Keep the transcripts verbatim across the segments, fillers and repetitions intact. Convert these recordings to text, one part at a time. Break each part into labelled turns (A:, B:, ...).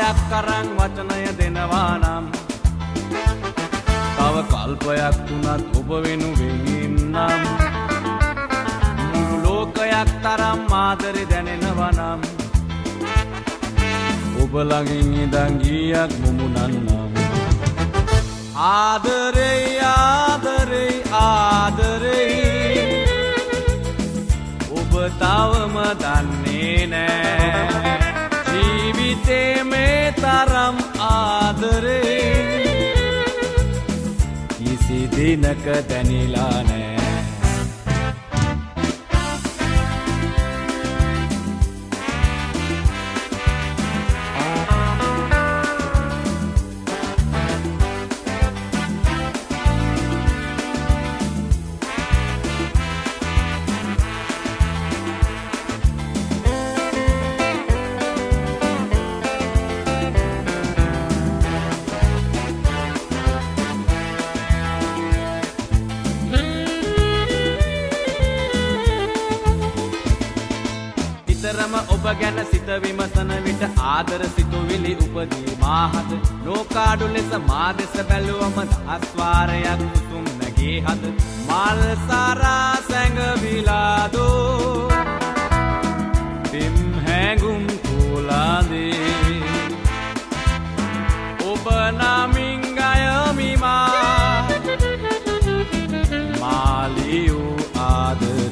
A: කාලයක් කරන් වචනය දෙනවා නම් තව කල්පයක් තුනත් ඔබ වෙනුවෙන් ඉන්නම් මුළු ලෝකයක් තරම් ආදරේ දැනෙනවා නම් ඔබ ළඟින් ඉඳන් ගියක් මුමුණන්නම් ආදරේ ආදරේ ආදරේ ඔබ තවම දන්නේ නෑ ජීවිතේ මේ තරම් ආදරේ කිසි දිනක දැනිලා නෑ ඔබ ගැන සිත විමසන විට ආදර සිතුවිලි උපදී මාහද නෝකාඩු ලෙස මා දෙස බැලුවම දහස් වාරයක් උතුම් නැගේ හද මල් සාරා සැඟවිලා දෝ බිම් හැඟුම් කුලාදී ඔබ නමින් ගයමි මා මාලියෝ ආදරේ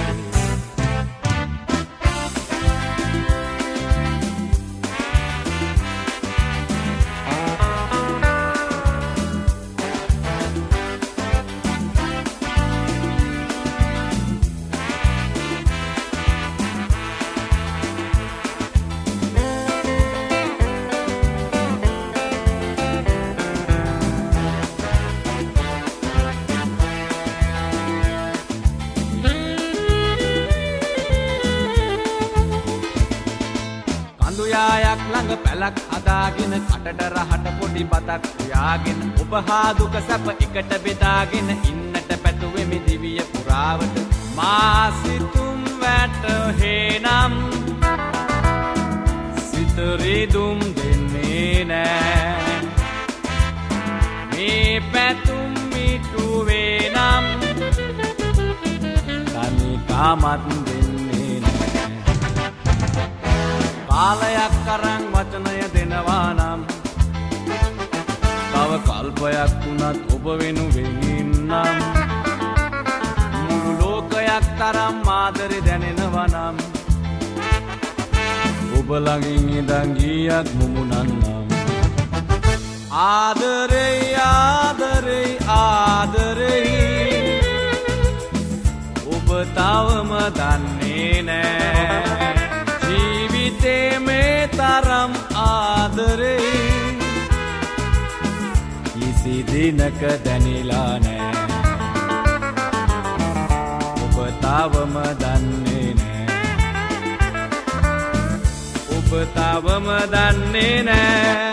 A: යායක් ළඟ පැලක් හදාගෙන කටට රහට පොඩි බතක් උයාගෙන උපහා දුක සැප එකට බෙදාගෙන ඉන්නට පැතුවෙමි දිවිය පුරාවට මා සිතුම් වැටහෙනම් සිත රිදුම් දෙන්නේ නෑ මේ පැතුම් මිටුවේ නම් තනිකමත් දෙන්නේ නෑ කාලයක් කරන් වචනය දෙනවා නම් තව කල්පයක් තුනත් ඔබ වෙනුවෙන් ඉන්නම් මුළු ලෝකයක් තරම් ආදරේ දැනෙනවා නම් ඔබ ළඟින් ඉඳන් ගියක් මුමුණන්නම් ආදරේ ආදරේ ආදරේ ඔබ තවම දන්නේ නෑ ජීවිතේ මේ තරම් ආදරේ කිසි දිනක දැනිලා නෑ ඔබ තවම දන්නේ නෑ ඔබ තවම දන්නේ නෑ